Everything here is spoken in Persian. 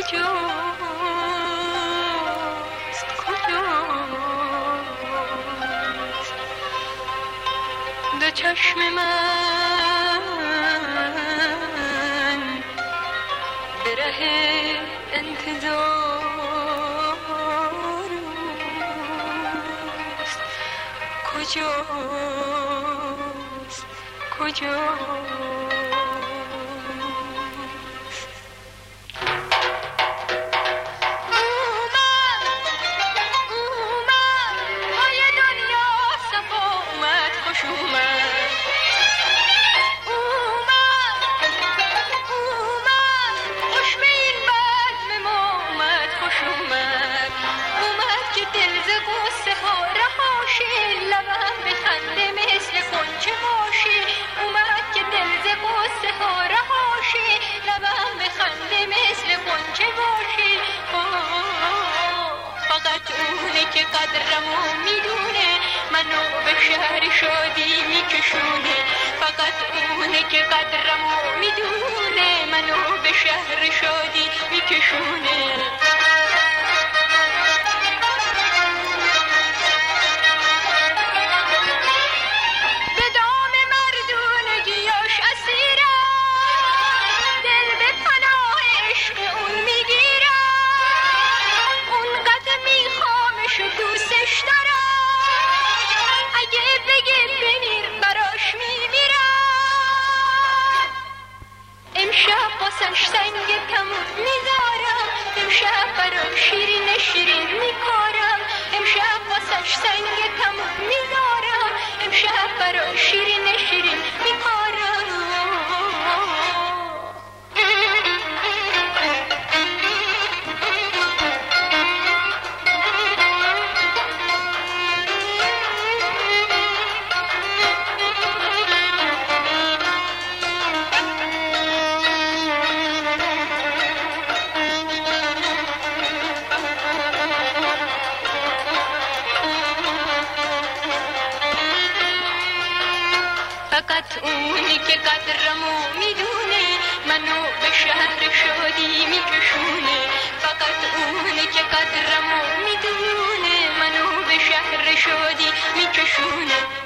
کجاست کجاست دو چشم من به ره انتظار است کجاست کجاست که قدرمو میدونه منو به شهر شادی میکشونه فقط اونه که قدرمو میدونه منو به شهر شادی میکشونه به دام مردونگیاش اسیرم دل به پناه عشق اون میگیرم اونقدر میخوامش و دوستش دارم اگه بگه بمیر براش میمیرم امشب واسش سنگ تموم میذارم امشب براش شیرین شیرین میکارم امشب واسش سنگ تموم میذارم امشب براش شیرین شیرین میکارم فقط اونی که قدرمو میدونه منو به شهر شادی میکشونه فقط اونی که قدرمو میدونه منو به شهر شادی میکشونه